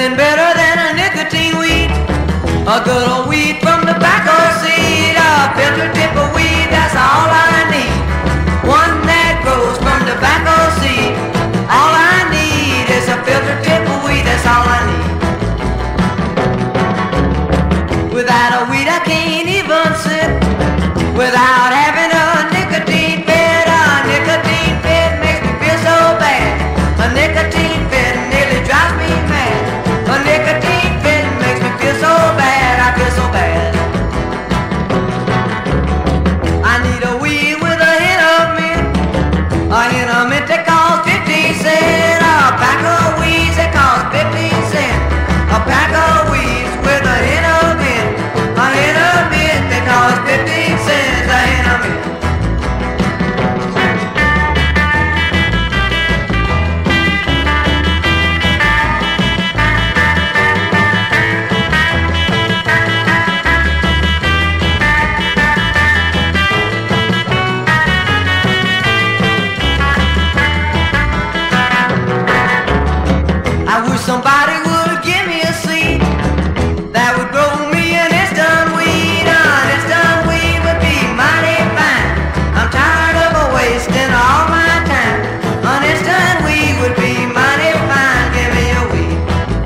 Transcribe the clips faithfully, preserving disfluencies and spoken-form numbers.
nothing better than a nicotine weed. A good old weed from tobacco seed. A filter tip of weed, that's all I need. One that grows from tobacco seed. All I need is a filter tip of weed, that's all I need. Without a weed I can't even sit. Without having a nicotine fit. A nicotine fit makes me feel so bad. A nicotine fit nearly drives me mad. A nicotine fit makes me feel so bad. I feel so bad. I need a weed with a hint of mint. A hint of mint that costs fifteen cents. A pack of weeds that costs fifteen cents. A pack of weeds with a hint of mint. A hint of mint that costs fifteen cents. A hint of mint. I wish somebody would give me a seed that would grow me an instant weed. An instant weed would be mighty fine. I'm tired of wasting all my time. An instant weed would be mighty fine. Give me a weed.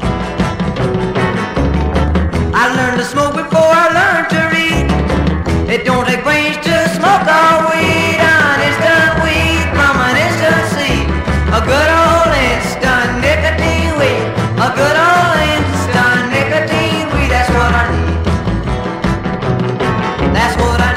I learned to smoke before I learned to read. It don't take brains to smoke a weed. An instant weed from an instant seed. A good old instant nicotine weed. A good old instant nicotine weed. That's what I need. That's what I need.